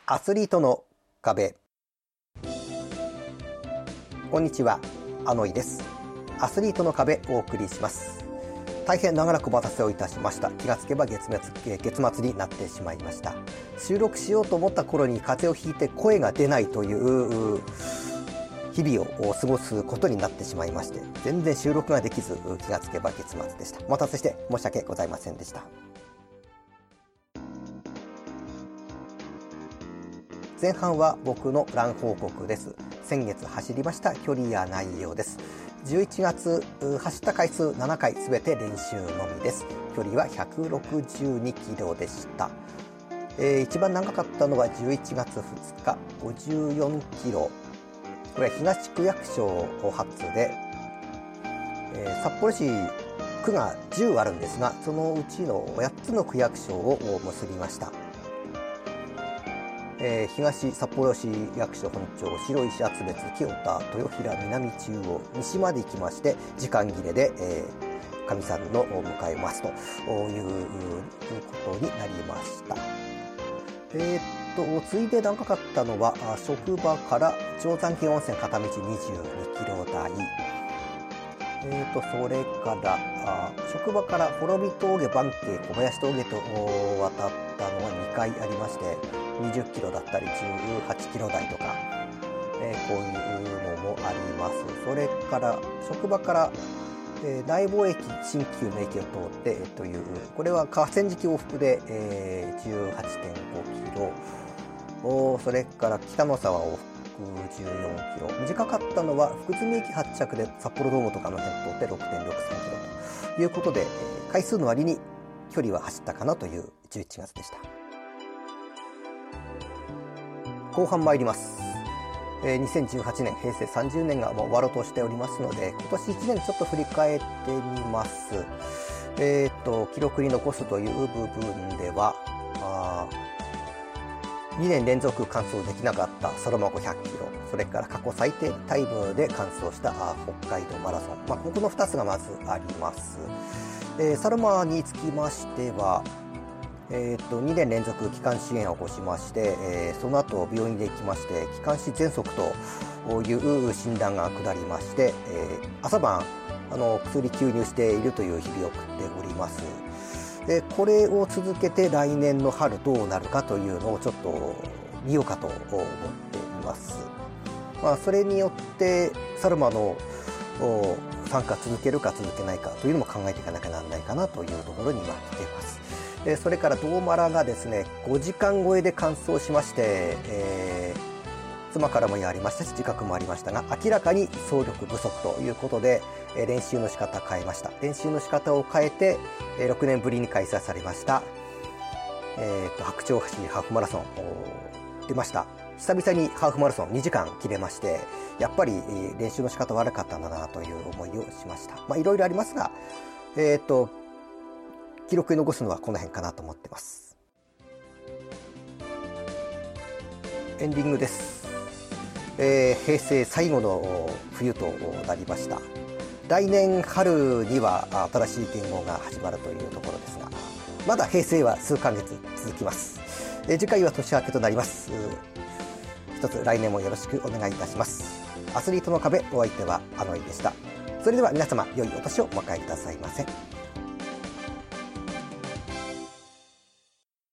アスリートの壁。こんにちは、あのいです。アスリートの壁をお送りします。大変長らくお待たせをいたしました。気がつけば月末になってしまいました。収録しようと思った頃に風邪をひいて声が出ないという日々を過ごすことになってしまいまして、全然収録ができず、気がつけば月末でした。お待たせして申し訳ございませんでした。前半は僕のラン報告です。先月走りました距離や内容です。11月走った回数7回すべて練習のみです。距離は162キロでした。一番長かったのは11月2日54キロ。これは東区役所発で、札幌市区が10あるんですが、そのうちの8つの区役所を結びました。東札幌市役所本町、白石厚別、清田、豊平、南中央、西まで行きまして、時間切れで、神さんのを迎えますということになりました。ついで長かったのは職場から定山渓温泉片道22キロ台、それから職場から滅峠、番渓、小林峠と渡ったのは2回ありまして、20キロだったり18キロ台とか、こういうのもあります。それから職場から大坊駅、新旧の駅を通ってという、これは河川敷往復で18.5キロ、それから北野沢往復14キロ、短かったのは福住駅発着で札幌ドームとかの辺通って 6.63 キロということで、回数の割に距離は走ったかなという11月でした。後半参ります。2018年、平成30年がもう終わろうとしておりますので、今年1年ちょっと振り返ってみます。記録に残すという部分では、2年連続完走できなかったサロマ500キロ、それから過去最低タイムで完走した北海道マラソン、ここの2つがまずあります。サロマにつきましては、2年連続気管支炎を起こしまして、その後病院で行きまして、気管支喘息という診断が下りまして、朝晩薬吸入しているという日々を送っております。でこれを続けて来年の春どうなるかというのをちょっと見ようかと思っています。それによってサルマの参加続けるか続けないかというのも考えていかなきゃならないかなというところに今来ています。それから道マラがですね、5時間超えで完走しまして、妻からも言われましたし自覚もありましたが、明らかに走力不足ということで、練習の仕方変えました。練習の仕方を変えて、6年ぶりに開催されました、白鳥橋ハーフマラソン出ました。久々にハーフマラソン2時間切れまして、やっぱり練習の仕方悪かったんだなという思いをしました。いろいろありますが、記録に残すのはこの辺かなと思ってます。エンディングです。平成最後の冬となりました。来年春には新しい言語が始まるというところですが、まだ平成は数ヶ月続きます。次回は年明けとなります。一つ来年もよろしくお願いいたします。アスリートの壁、お相手はあのいでした。それでは皆様、良いお年をお迎えくださいませ。